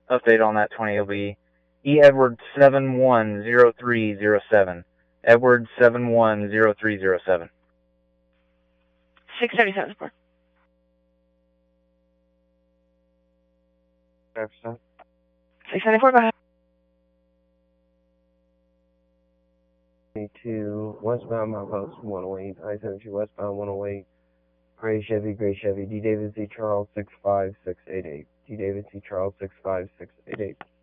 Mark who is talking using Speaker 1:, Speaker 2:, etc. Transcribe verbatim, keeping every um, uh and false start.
Speaker 1: update on that twenty will be E. Edward seven one zero three zero seven. Edward seven one zero three zero seven.
Speaker 2: six seventy-seven support.
Speaker 3: five percent.
Speaker 2: six seventy-four, go ahead.
Speaker 3: two, westbound, Mount Post one oh eight, I seventy-two westbound one oh eight, Gray Chevy, Gray Chevy, D. David C. Charles six five six eight eight, D. David C. Charles six five six eight eight.